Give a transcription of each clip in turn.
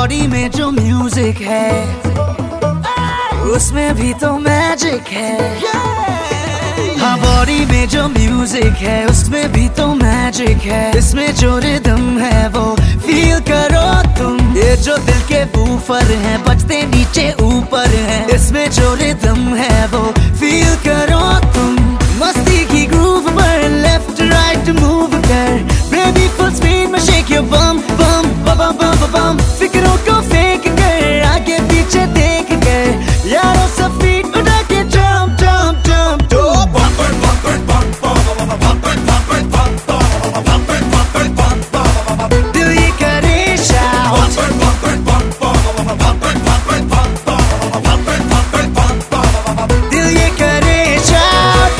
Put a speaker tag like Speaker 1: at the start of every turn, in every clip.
Speaker 1: Body में जो music है उसमें भी तो मैजिक है। हाँ, बॉडी में जो म्यूजिक है उसमें भी तो मैजिक है। इसमें जो रिदम है वो फील करो तुम। ये जो दिल के बूफर हैं बजते नीचे ऊपर हैं। इसमें जो रिदम है वो फील करो तुम। मस्ती की ग्रूव पर लेफ्ट राइट मूव कर। बेबी फुल स्पीड में shake your bum bum bum bum bum. फिक्रों को फेंक कर आगे पीछे देख कर यारों सब फीट उठा के जंप जंप जंप दिल ये करे शाउट। दिल ये करे शाउट।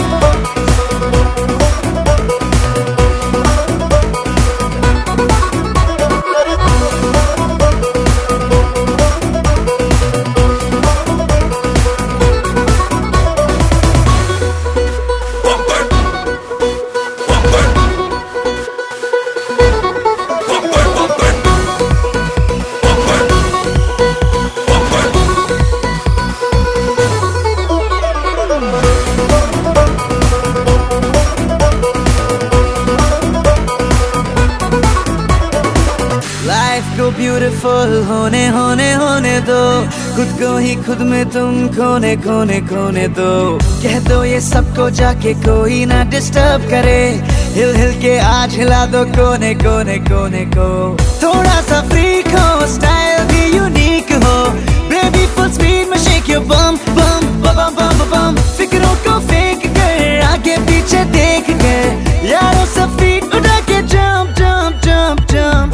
Speaker 1: लाइफ को ब्यूटीफुल होने होने होने दो। खुद को ही खुद में तुम खोने खोने खोने दो। कह दो ये सबको जाके कोई ना डिस्टर्ब करे। हिल हिल के आज हिला दो कोने कोने कोने को। थोड़ा सा फ्रीक हो स्टाइल भी यूनिक हो। बेबी फुल स्पीड में shake your bum bum bum bum bum. फिक्रों को फेंक कर आगे पीछे देख कर यारों सब फीट उठा के जंप जंप जंप जंप।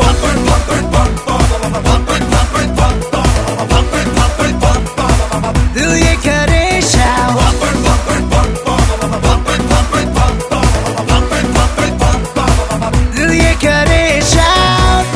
Speaker 1: दिल ये करे शाउट। दिल ये करे शाउट।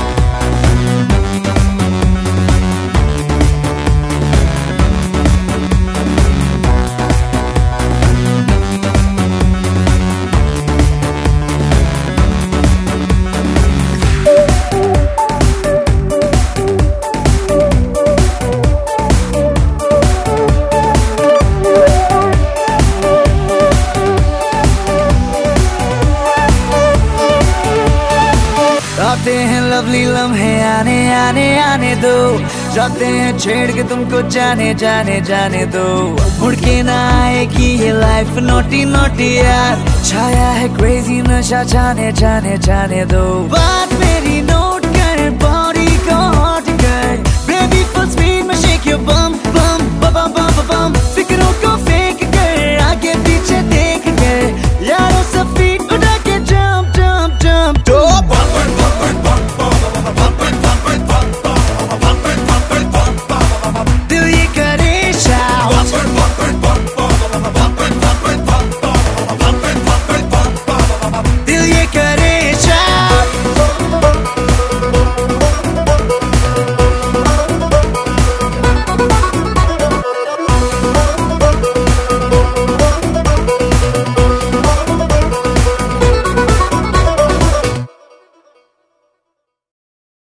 Speaker 1: आते हैं लवली लम्हे आने आने आने दो। जाते हैं छेड़ के तुमको जाने जाने जाने दो। मुड़ के ना आएगी ये लाइफ नोटी नोटी यार। छाया है क्रेजी नशा जाने जाने जाने दो। बात मेरी